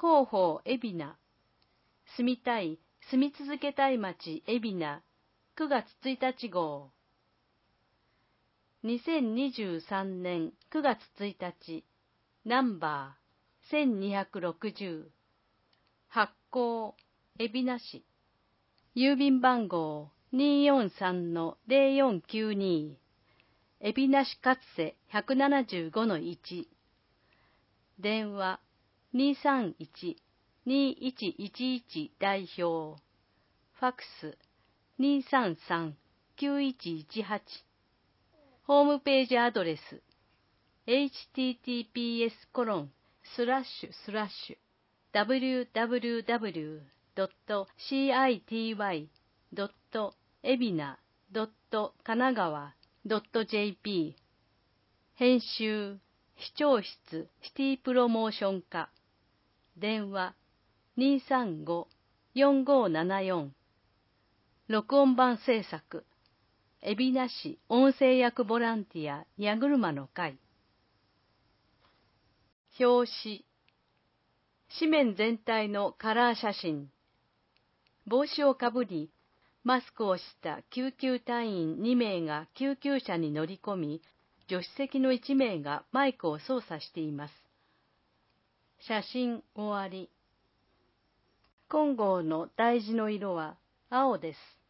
広報海老名、住みたい、住み続けたい町海老名、9月1日号。2023年9月1日、ナンバー1260、発行、海老名市、郵便番号243-0492、海老名市勝瀬 175-1、電話231-2111代表、ファックス233-9118、ホームページアドレス https://www.city.ebina.kanagawa.jp 編集視聴室シティプロモーション課電話235-4574録音版制作海老名市音声役ボランティア矢車の会表紙紙面全体のカラー写真帽子をかぶりマスクをした救急隊員2名が救急車に乗り込み助手席の1名がマイクを操作しています。写真終わり。金剛の大事の色は青です。